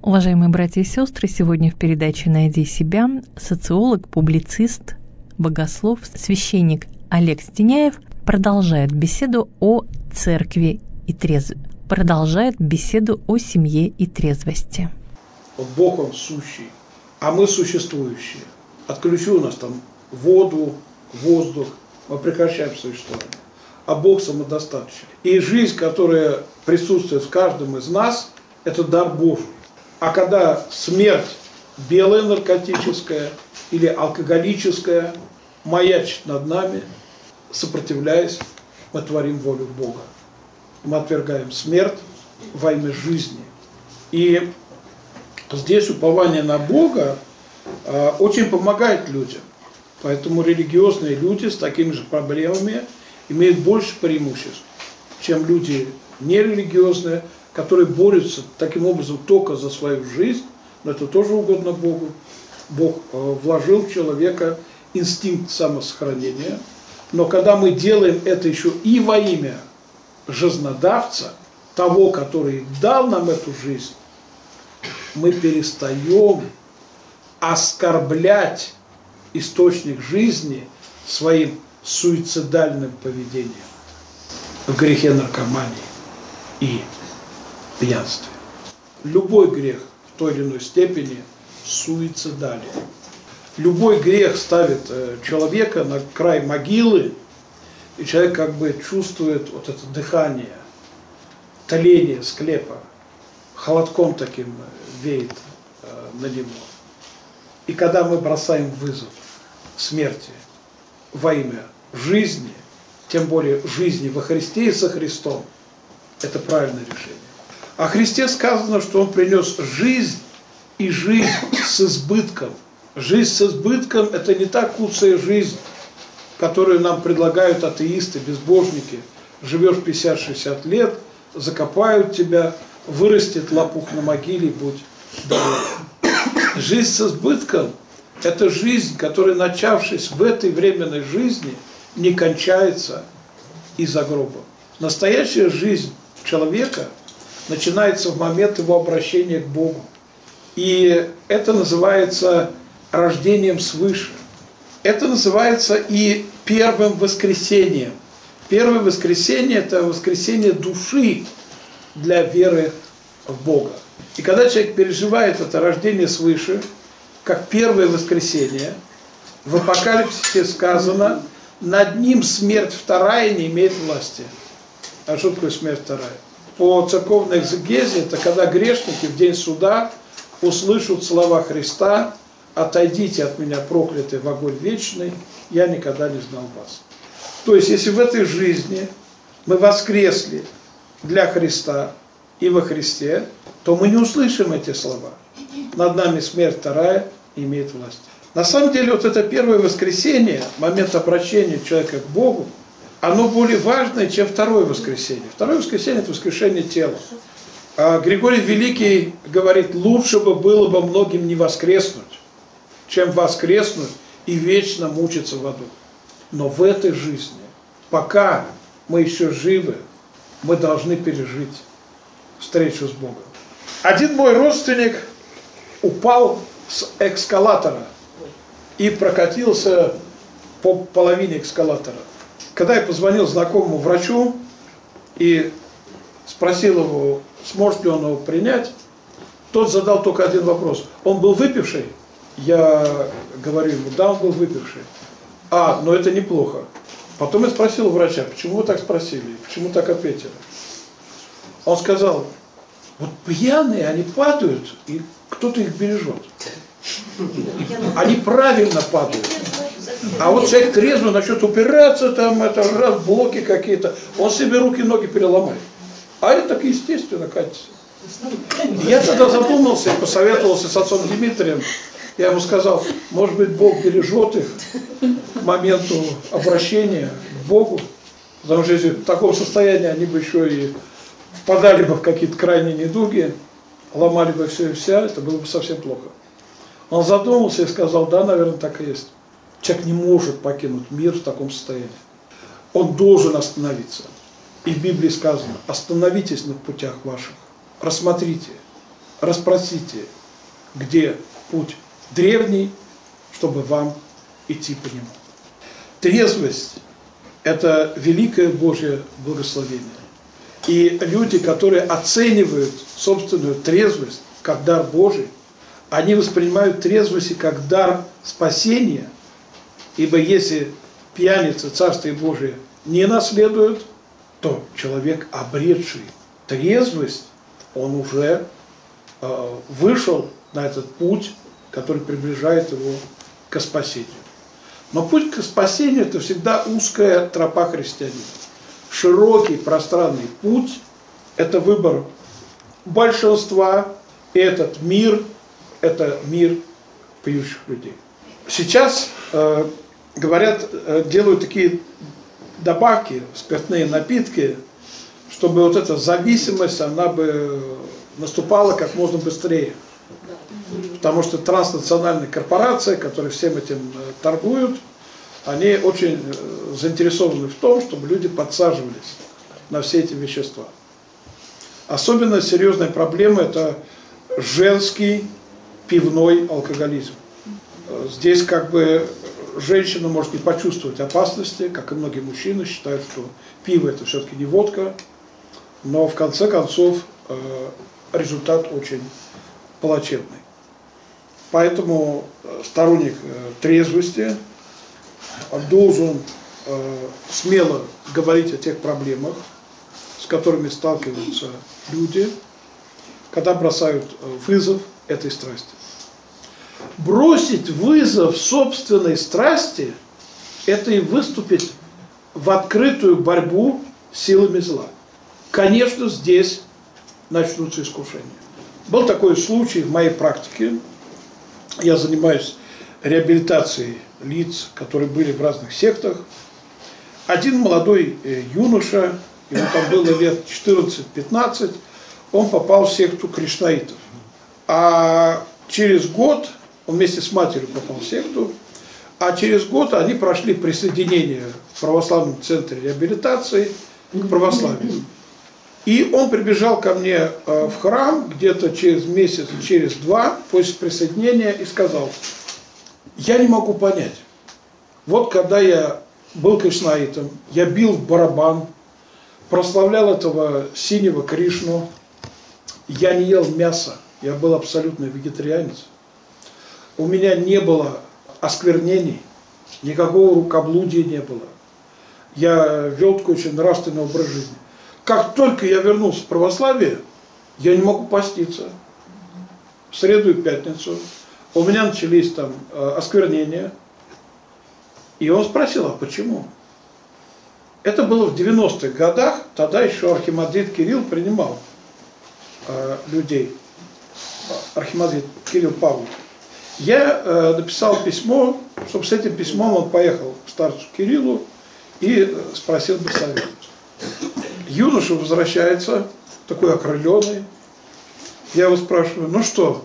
Уважаемые братья и сестры, сегодня в передаче «Найди себя» социолог, публицист, богослов, священник Олег Стеняев продолжает беседу о церкви и продолжает беседу о семье и трезвости. Вот Бог, Он сущий, а мы существующие. Отключу у нас там воду, воздух, мы прекращаем существование. А Бог самодостаточен. И жизнь, которая присутствует в каждом из нас, это дар Божий. А когда смерть белая наркотическая или алкоголическая маячит над нами, сопротивляясь, мы творим волю Бога. Мы отвергаем смерть во имя жизни. И здесь упование на Бога очень помогает людям. Поэтому религиозные люди с такими же проблемами имеют больше преимуществ, чем люди нерелигиозные, которые борются таким образом только за свою жизнь, но это тоже угодно Богу. Бог вложил в человека инстинкт самосохранения, но когда мы делаем это еще и во имя жизнодавца, того, который дал нам эту жизнь, мы перестаем оскорблять источник жизни своим суицидальным поведением в грехе наркомании и пьянстве. Любой грех в той или иной степени суицидален. Любой грех ставит человека на край могилы, и человек как бы чувствует вот это дыхание, тление склепа, холодком таким веет на него. И когда мы бросаем вызов смерти во имя жизни, тем более жизни во Христе и со Христом, это правильное решение. О Христе сказано, что Он принес жизнь и жизнь с избытком. Жизнь с избытком – это не та куцая жизнь, которую нам предлагают атеисты, безбожники. Живешь 50-60 лет, закопают тебя, вырастет лопух на могиле, будь доволен. Жизнь с избытком – это жизнь, которая, начавшись в этой временной жизни, не кончается из-за гроба. Настоящая жизнь человека начинается в момент его обращения к Богу. И это называется рождением свыше. Это называется и первым воскресением. Первое воскресение – это воскресение души для веры в Бога. И когда человек переживает это рождение свыше, как первое воскресение, в Апокалипсисе сказано, над ним смерть вторая не имеет власти. А что такое смерть вторая? По церковной экзегезе, это когда грешники в день суда услышат слова Христа: «Отойдите от меня, проклятые, в огонь вечный, я никогда не знал вас». То есть, если в этой жизни мы воскресли для Христа и во Христе, то мы не услышим эти слова. Над нами смерть вторая имеет власть. На самом деле, вот это первое воскресенье, момент обращения человека к Богу, оно более важное, чем второе воскресенье. Второе воскресенье – это воскрешение тела. А Григорий Великий говорит, лучше бы было бы многим не воскреснуть, чем воскреснуть и вечно мучиться в аду. Но в этой жизни, пока мы еще живы, мы должны пережить встречу с Богом. Один мой родственник упал с эскалатора и прокатился по половине эскалатора. Когда я позвонил знакомому врачу и спросил его, сможет ли он его принять, тот задал только один вопрос. Он был выпивший? Я говорю ему, да, он был выпивший. Но это неплохо. Потом я спросил у врача, почему вы так спросили, почему так ответили. Он сказал, вот пьяные, они падают, и кто-то их бережет. Они правильно падают. А вот человек трезвый начнет упираться, там, раз блоки какие-то, он себе руки и ноги переломает. А это так естественно катится. Я тогда задумался и посоветовался с отцом Дмитрием. Я ему сказал, может быть, Бог бережет их к моменту обращения к Богу. Потому что если в таком состоянии они бы еще и впадали бы в какие-то крайние недуги, ломали бы все и вся, это было бы совсем плохо. Он задумался и сказал, да, наверное, так и есть. Человек не может покинуть мир в таком состоянии. Он должен остановиться. И в Библии сказано, остановитесь на путях ваших, рассмотрите, расспросите, где путь древний, чтобы вам идти по нему. Трезвость – это великое Божье благословение. И люди, которые оценивают собственную трезвость как дар Божий, они воспринимают трезвость как дар спасения, ибо если пьяница Царствие Божие не наследует, то человек, обретший трезвость, он уже вышел на этот путь, который приближает его к спасению. Но путь к спасению – это всегда узкая тропа христианина. Широкий, пространный путь – это выбор большинства, и этот мир – это мир пьющих людей. Сейчас, говорят, делают такие добавки, спиртные напитки, чтобы вот эта зависимость, она бы наступала как можно быстрее. Потому что транснациональные корпорации, которые всем этим торгуют, они очень заинтересованы в том, чтобы люди подсаживались на все эти вещества. Особенно серьезная проблема – это женский пивной алкоголизм. Здесь как бы женщина может не почувствовать опасности, как и многие мужчины считают, что пиво – это все-таки не водка, но в конце концов результат очень плачевный. Поэтому сторонник трезвости должен смело говорить о тех проблемах, с которыми сталкиваются люди, когда бросают вызов этой страсти. Бросить вызов собственной страсти – это и выступить в открытую борьбу с силами зла. Конечно, здесь начнутся искушения. Был такой случай в моей практике. Я занимаюсь реабилитацией лиц, которые были в разных сектах. Один молодой юноша, ему там было лет 14-15, он попал в секту кришнаитов. А через год, он вместе с матерью попал в секту, а через год они прошли присоединение в православном центре реабилитации к православию. И он прибежал ко мне в храм где-то через месяц, через два после присоединения и сказал: я не могу понять, вот когда я был кришнаитом, я бил в барабан, прославлял этого синего Кришну, я не ел мясо, я был абсолютно вегетарианец, у меня не было осквернений, никакого рукоблудия не было, я вел такой очень нравственный образ жизни. Как только я вернулся в православие, я не могу поститься. В среду и пятницу у меня начались там осквернения. И он спросил, а почему? Это было в 90-х годах, тогда еще архимандрит Кирилл принимал людей. Архимандрит Кирилл Павлов. Я написал письмо, чтобы с этим письмом он поехал к старцу Кириллу и спросил бы совета. Юноша возвращается, такой окрыленный. Я его спрашиваю, ну что,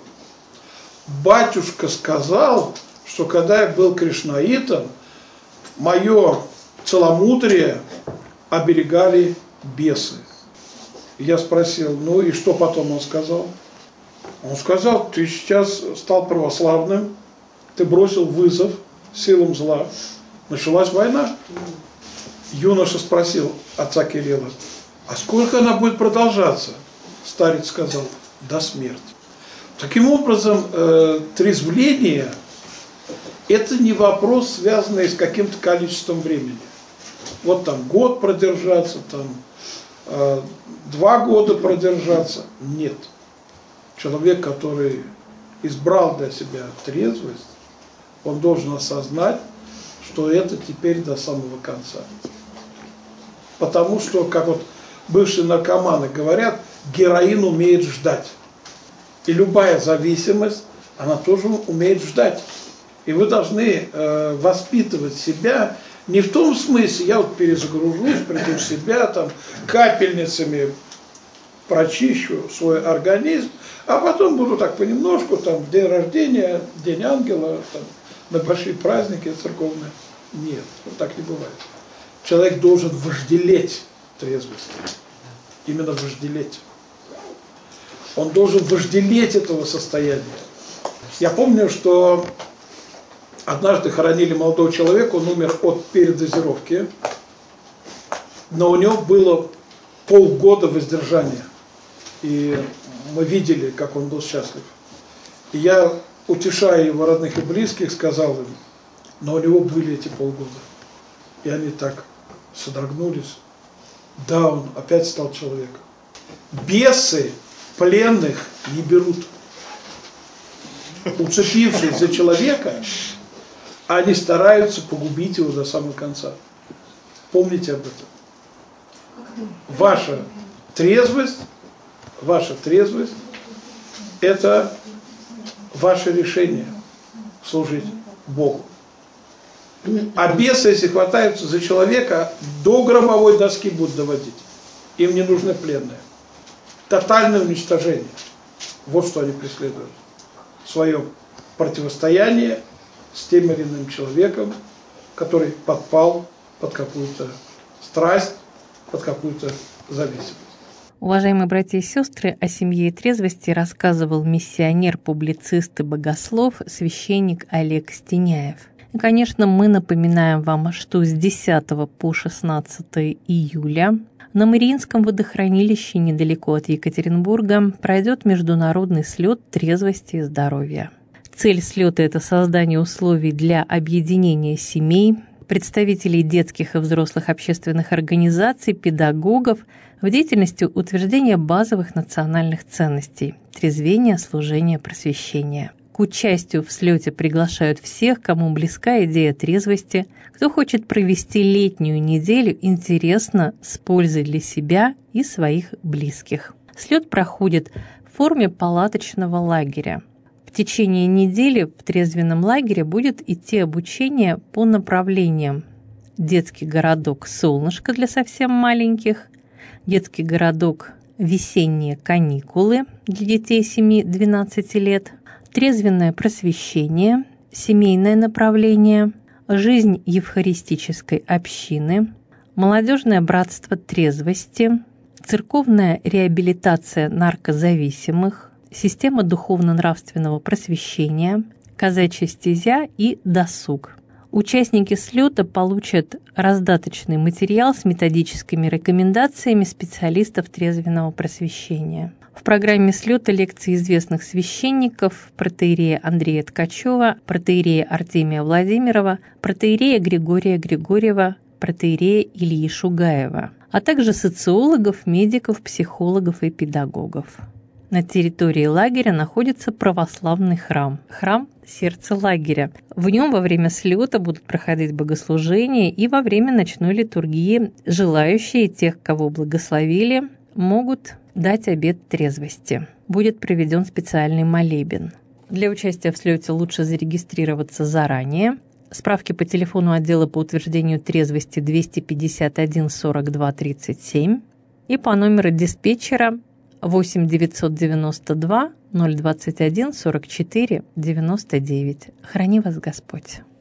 батюшка сказал, что когда я был кришнаитом, мое целомудрие оберегали бесы. Я спросил, ну и что потом он сказал? Он сказал, ты сейчас стал православным, ты бросил вызов силам зла, началась война. Юноша спросил отца Кирилла, а сколько она будет продолжаться? Старец сказал, до смерти. Таким образом, трезвление – это не вопрос, связанный с каким-то количеством времени. Вот там год продержаться, там 2 года продержаться. Нет. Человек, который избрал для себя трезвость, он должен осознать, что это теперь до самого конца. Потому что, как вот бывшие наркоманы говорят, героин умеет ждать. И любая зависимость, она тоже умеет ждать. И вы должны воспитывать себя не в том смысле, я вот перезагружусь, приду в себя, там, капельницами прочищу свой организм, а потом буду так понемножку, там, день рождения, день ангела, там, на большие праздники церковные. Нет, вот так не бывает. Человек должен вожделеть трезвость. Именно вожделеть. Он должен вожделеть этого состояния. Я помню, что однажды хоронили молодого человека, он умер от передозировки, но у него было полгода воздержания. И мы видели, как он был счастлив. И я, утешая его родных и близких, сказал им, но у него были эти полгода. И они так содрогнулись. Да, он опять стал человеком. Бесы пленных не берут. Уцепившись за человека, они стараются погубить его до самого конца. Помните об этом. Ваша трезвость – это ваше решение служить Богу. А бесы, если хватаются за человека, до гробовой доски будут доводить. Им не нужны пленные. Тотальное уничтожение. Вот что они преследуют. В своем противостоянии с тем или иным человеком, который подпал под какую-то страсть, под какую-то зависимость. Уважаемые братья и сестры, о семье и трезвости рассказывал миссионер, публицист и богослов, священник Олег Стеняев. И, конечно, мы напоминаем вам, что с 10 по 16 июля на Мариинском водохранилище недалеко от Екатеринбурга пройдет международный слет трезвости и здоровья. Цель слета – это создание условий для объединения семей, представителей детских и взрослых общественных организаций, педагогов в деятельности утверждения базовых национальных ценностей – трезвения, служения, просвещения. К участию в слете приглашают всех, кому близка идея трезвости, кто хочет провести летнюю неделю интересно, с пользой для себя и своих близких. Слет проходит в форме палаточного лагеря. В течение недели в трезвенном лагере будет идти обучение по направлениям: детский городок «Солнышко» для совсем маленьких, детский городок «Весенние каникулы» для детей 7-12 лет, трезвенное просвещение, семейное направление, жизнь евхаристической общины, молодежное братство трезвости, церковная реабилитация наркозависимых, система духовно-нравственного просвещения, казачья стезя и досуг. Участники слета получат раздаточный материал с методическими рекомендациями специалистов трезвенного просвещения. В программе слета лекции известных священников: протоиерея Андрея Ткачева, протоиерея Артемия Владимирова, протоиерея Григория Григорьева, протоиерея Ильи Шугаева, а также социологов, медиков, психологов и педагогов. На территории лагеря находится православный храм – храм сердца лагеря. В нем во время слета будут проходить богослужения, и во время ночной литургии желающие, тех, кого благословили, могут дать обет трезвости. Будет проведен специальный молебен. Для участия в слете лучше зарегистрироваться заранее. Справки по телефону отдела по утверждению трезвости 251 42 37 и по номеру диспетчера 8 992 021 44 99. Храни вас Господь!